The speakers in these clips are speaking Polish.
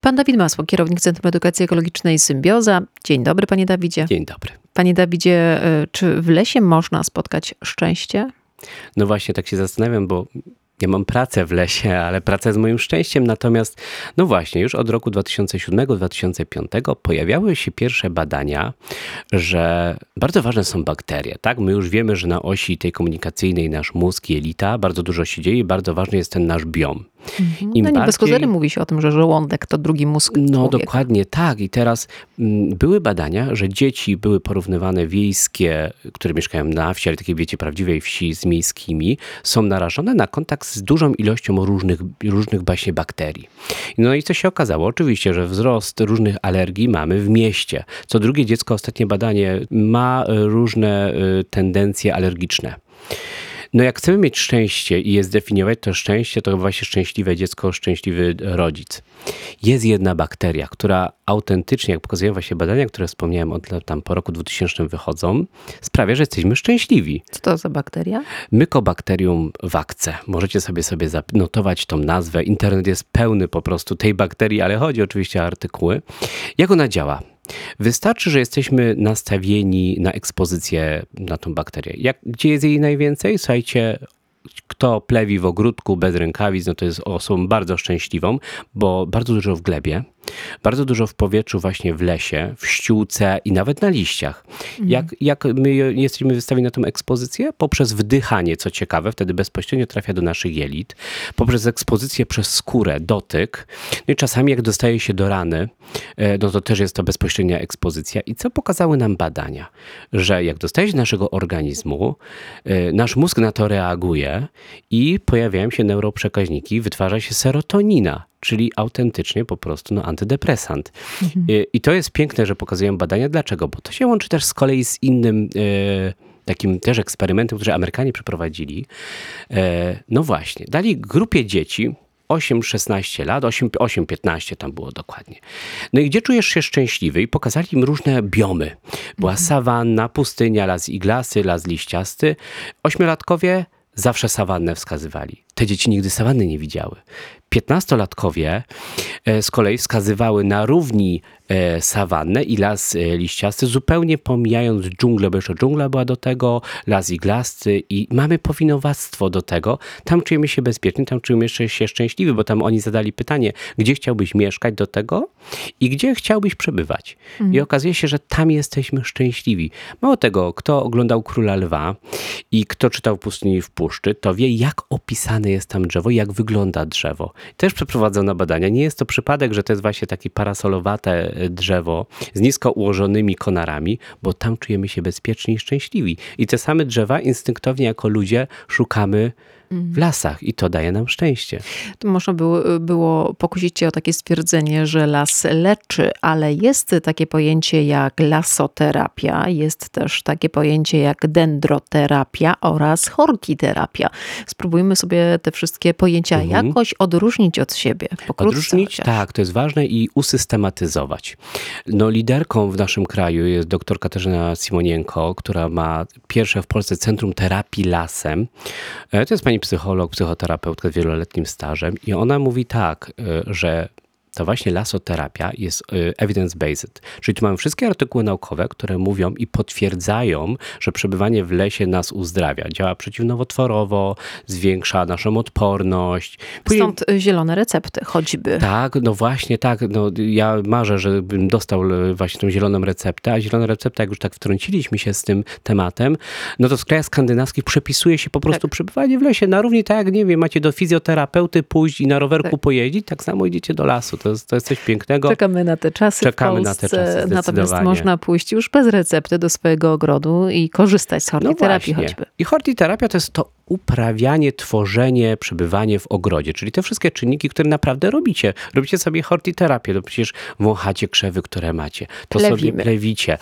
Pan Dawid Masło, kierownik Centrum Edukacji Ekologicznej Symbioza. Dzień dobry, panie Dawidzie. Dzień dobry. Panie Dawidzie, czy w lesie można spotkać szczęście? No właśnie, tak się zastanawiam, bo ja mam pracę w lesie, ale praca jest moim szczęściem. Natomiast, no właśnie, już od roku 2007-2005 pojawiały się pierwsze badania, że bardzo ważne są bakterie. Tak? My już wiemy, że na osi tej komunikacyjnej nasz mózg, jelita, bardzo dużo się dzieje i bardzo ważny jest ten nasz biom. No nie bez kozery mówi się o tym, że żołądek to drugi mózg człowieka. No dokładnie tak. I teraz były badania, że dzieci były porównywane wiejskie, które mieszkają na wsi, ale takiej wiecie, prawdziwej wsi z miejskimi, są narażone na kontakt z dużą ilością różnych właśnie bakterii. No i co się okazało? Oczywiście, że wzrost różnych alergii mamy w mieście. Co drugie dziecko, ostatnie badanie, ma różne tendencje alergiczne. No jak chcemy mieć szczęście i je zdefiniować, to szczęście to właśnie szczęśliwe dziecko, szczęśliwy rodzic. Jest jedna bakteria, która autentycznie, jak pokazują właśnie badania, które wspomniałem, tam po roku 2000 wychodzą, sprawia, że jesteśmy szczęśliwi. Co to za bakteria? Mycobacterium vaccae. Możecie sobie zanotować tą nazwę. Internet jest pełny po prostu tej bakterii, ale chodzi oczywiście o artykuły. Jak ona działa? Wystarczy, że jesteśmy nastawieni na ekspozycję na tą bakterię. Gdzie jest jej najwięcej? Słuchajcie, kto plewi w ogródku bez rękawic, no to jest osobą bardzo szczęśliwą, bo bardzo dużo w glebie, bardzo dużo w powietrzu właśnie w lesie, w ściółce i nawet na liściach. Jak my jesteśmy wystawieni na tą ekspozycję? Poprzez wdychanie, co ciekawe, wtedy bezpośrednio trafia do naszych jelit, poprzez ekspozycję przez skórę, dotyk, no i czasami jak dostaje się do rany, no to też jest to bezpośrednia ekspozycja. I co pokazały nam badania? Że jak dostaje się do naszego organizmu, nasz mózg na to reaguje i pojawiają się neuroprzekaźniki, wytwarza się serotonina, czyli autentycznie po prostu antydepresant. I to jest piękne, że pokazują badania. Dlaczego? Bo to się łączy też z kolei z innym takim też eksperymentem, który Amerykanie przeprowadzili. No właśnie, dali grupie dzieci 8-16 lat, 8-15 tam było dokładnie. No i gdzie czujesz się szczęśliwy? I pokazali im różne biomy. Była sawanna, pustynia, las iglasy, las liściasty. 8-latkowie zawsze sawannę wskazywali. Te dzieci nigdy sawanny nie widziały. 15-latkowie z kolei wskazywały na równi sawannę i las liściasty, zupełnie pomijając dżunglę, bo jeszcze dżungla była do tego, las iglasty i mamy powinowactwo do tego. Tam czujemy się bezpieczni, tam czujemy się szczęśliwi, bo tam oni zadali pytanie, gdzie chciałbyś mieszkać do tego i gdzie chciałbyś przebywać. I okazuje się, że tam jesteśmy szczęśliwi. Mało tego, kto oglądał Króla Lwa i kto czytał Pustyni w puszczy, to wie, jak opisane jest tam drzewo, jak wygląda drzewo. Też przeprowadzono badania. Nie jest to przypadek, że to jest właśnie takie parasolowate drzewo z nisko ułożonymi konarami, bo tam czujemy się bezpieczni i szczęśliwi. I te same drzewa instynktownie jako ludzie szukamy w lasach i to daje nam szczęście. To można było pokusić się o takie stwierdzenie, że las leczy, ale jest takie pojęcie jak lasoterapia, jest też takie pojęcie jak dendroterapia oraz hortiterapia. Spróbujmy sobie te wszystkie pojęcia jakoś odróżnić od siebie. Odróżnić? Tak, to jest ważne i usystematyzować. No, liderką w naszym kraju jest dr Katarzyna Simonienko, która ma pierwsze w Polsce Centrum Terapii Lasem. To jest pani psycholog, psychoterapeutka z wieloletnim stażem i ona mówi tak, że to właśnie lasoterapia jest evidence-based. Czyli tu mamy wszystkie artykuły naukowe, które mówią i potwierdzają, że przebywanie w lesie nas uzdrawia. Działa przeciwnowotworowo, zwiększa naszą odporność. Stąd zielone recepty choćby. Tak, no właśnie tak. No, ja marzę, żebym dostał właśnie tą zieloną receptę, a zielona recepta, jak już tak wtrąciliśmy się z tym tematem, no to w krajach skandynawskich przepisuje się po prostu przebywanie w lesie. Na równi tak jak, nie wiem, macie do fizjoterapeuty pójść i na rowerku pojeździć, tak samo idziecie do lasu. To jest coś pięknego. Czekamy na te czasy w Polsce. Natomiast można pójść już bez recepty do swojego ogrodu i korzystać z hortiterapii choćby. I hortiterapia to jest to uprawianie, tworzenie, przebywanie w ogrodzie. Czyli te wszystkie czynniki, które naprawdę robicie. Robicie sobie hortiterapię. To przecież wąchacie krzewy, które macie. To sobie plewicie.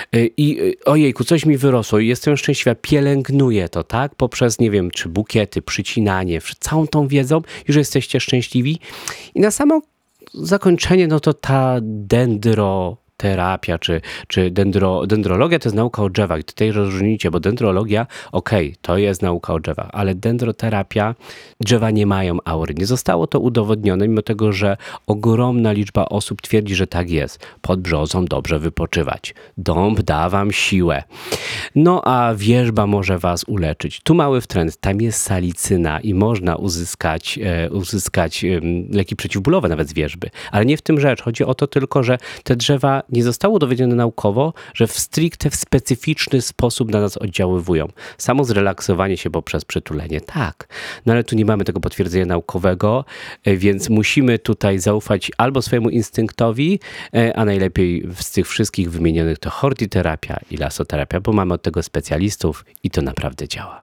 I ojejku, coś mi wyrosło i jestem szczęśliwa. Pielęgnuję to, tak? Poprzez, nie wiem, czy bukiety, przycinanie, całą tą wiedzą, już jesteście szczęśliwi. I na samo zakończenie, no to ta terapia czy dendrologia to jest nauka o drzewach. I tutaj rozróżnicie, bo dendrologia, to jest nauka o drzewach, ale dendroterapia, drzewa nie mają aury. Nie zostało to udowodnione, mimo tego, że ogromna liczba osób twierdzi, że tak jest. Pod brzozą dobrze wypoczywać. Dąb da wam siłę. No a wierzba może was uleczyć. Tu mały wtręt, tam jest salicyna i można uzyskać leki przeciwbólowe nawet z wierzby. Ale nie w tym rzecz. Chodzi o to tylko, że te drzewa nie zostało udowodnione naukowo, że w specyficzny sposób na nas oddziaływują. Samo zrelaksowanie się poprzez przytulenie, tak. No ale tu nie mamy tego potwierdzenia naukowego, więc musimy tutaj zaufać albo swojemu instynktowi, a najlepiej z tych wszystkich wymienionych to hortiterapia i lasoterapia, bo mamy od tego specjalistów i to naprawdę działa.